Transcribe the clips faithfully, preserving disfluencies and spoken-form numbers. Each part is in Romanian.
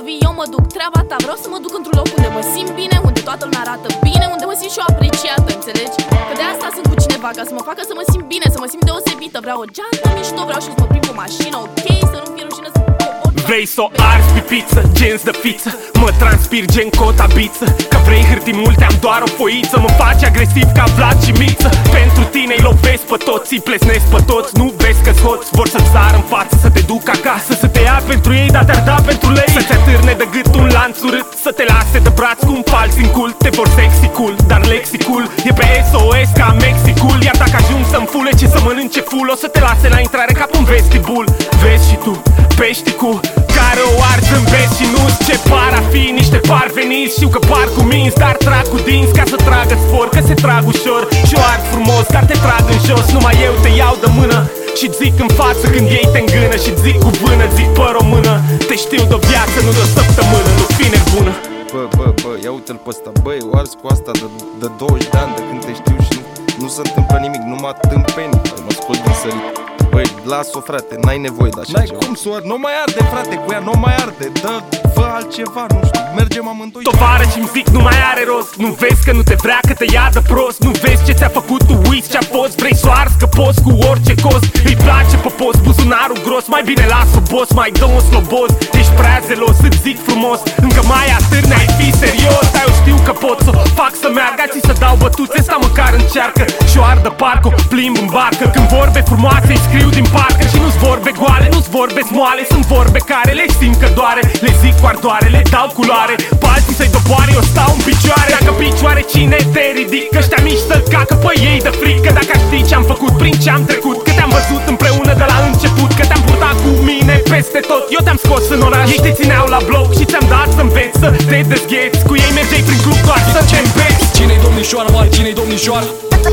vii, eu mă duc, treaba ta. Vreau să mă duc într-un loc unde mă simt bine, unde toată lumea arată bine, unde mă simt și eu apreciată, înțelegi? Că de asta sunt cu cineva, ca să mă facă să mă simt bine, să mă simt deosebită. Vreau o geantă mișto, vreau și să mă prind pe mașină, ok? Să nu fie rușine să vrei să o arzi pe pizza, gens de fiță. Mă transpir gen cota biță. Că vrei hârtii multe, am doar o foiță. Mă faci agresiv ca Vlad și Miță. Pentru tine îi lovesc pe toți, îi plesnesc pe toți. Nu vezi că-s hoți, vor să-ți sară în față, să te duc acasă, să te ia pentru ei, dar te-ar da pentru lei. Să-ți atârne de gât un lanț urât, să te lase de braț cu un fals în cul. Te vor sexy cool, dar lexicul e pe S O S ca Mexicul. Iar dacă ajung să-mi fule ce să mănânce ful, o să te lase la intrare ca pe un vestibul. Vezi și tu, pești cu care o arzi în vest și nu-ți ce par a fi niște parveniți. Știu că par cu minți, dar trag cu dinți ca să tragă sfor, că se trag ușor și o arzi frumos, ca te trag în jos. Numai eu te iau de mână și zic în față când ei te îngână. Și zic cu vână, zic pe română, te știu de-o viață, nu de-o săptămână. Nu fi nebună. Bă, bă, bă, ia uite-l pe ăsta. Băi, o arzi cu asta de, de douăzeci de ani de când te știu și nu, nu se întâmplă nimic, numai tâmpeni. Mă scol din sărit. Băi, las-o, frate, n-ai nevoie de așa N-ai ceva. cum să o arde, nu mai arde, frate, cu ea, nu mai arde. Dă, fă altceva, nu știu, mergem amândoi. Tovară și-mi zic nu mai are rost. Nu vezi că nu te vrea, că te ia de prost. Nu vezi ce ți-a făcut, tu uiți ce-a fost. Vrei să o arzi că poți cu orice cost. Îi place pe post, buzunarul gros. Mai bine las-o, boss, mai dă un sloboz. Ești prea zelos, îți zic frumos. Încă mai atârne, ai fi serios. Dar eu știu că pot să fac să meargă. Ți să dau bătuțe, sta măcar încearcă. Și o ardă parcă, plimb în barcă. Când vorbe frumoase îi scriu din parcă. Și nu-s vorbe goale, nu-s vorbe smoale. Sunt vorbe care le simt că doare. Le zic cu ardoare, le dau culoare. Pe alții să-i doboare, eu stau în picioare. Dacă picioare, cine te ridică? Ăștia mici să cacă pe ei de frică. Dacă aș ști ce-am făcut, prin ce-am trecut, că te-am văzut împreună de la început, că te-am purtat cu mine peste tot. Eu te-am scos în oraș, ei te țineau la bloc și ți-am dat să înveți să te dezgheți. Cu ei mergeai prin club doar să te înveți. Cine-i domnișoara, oare cine-i domnișoara?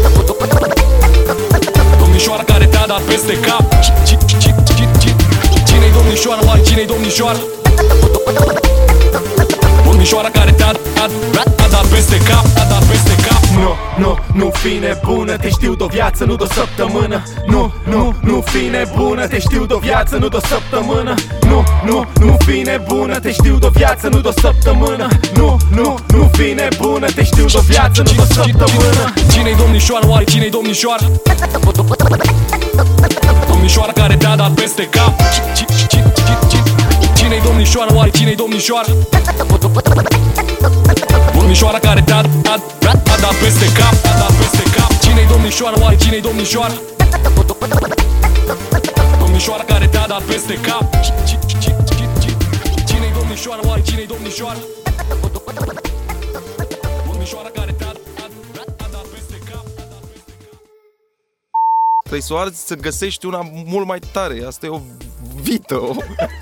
Domnișoara care te-a dat peste cap. Cine-i domnișoara, oare cine-i domnișoara? Domnișoara care te-a dat peste cap, a dat peste cap. Nu, nu, nu fi nebună, te știu de-o viață, nu de-o săptămână. Nu, nu, nu fi nebună, te știu de-o viață, nu de-o săptămână. Nu, nu, nu fi nebună, te știu de-o viață, nu de-o săptămână. Nu, nu, nu fi nebună, te știu de-o viață, nu de-o săptămână. Cine-i domnișoara, oare cine-i domnișoara? Domnișoara care te-a dat peste cap. Cine-i domnișoara, oare cine-i domnișoara? Domnișoara care te-a dat peste cap, a dat peste cap. Cine-i domnișoara, oare cine-i domnișoara? Domnișoara care te-a dat peste cap. Cine-i domnișoara, oare cine-i domnișoara? Domnișoara care te-a dat peste cap. Trebuie să o arzi, să găsești una mult mai tare. Asta e o vită, o...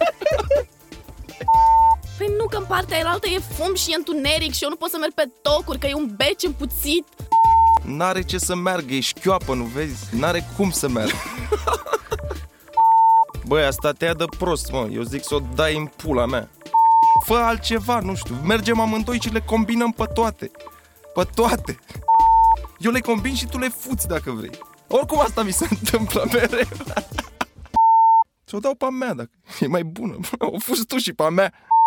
Păi nu, că în partea aia e fum și e întuneric și eu nu pot să merg pe tocuri, că e un beci împuțit. N-are ce să meargă, e șchioapă, nu vezi? N-are cum să meargă. Băi, asta te ia de prost, mă. Eu zic să o dai în pula mea. Fă altceva, nu știu. Mergem amândoi și le combinăm pe toate. Pe toate. Eu le combin și tu le fuți dacă vrei. Oricum asta mi se întâmplă mereu. Ți-o dau pe a mea dacă e mai bună. O fuzi tu și pe a mea.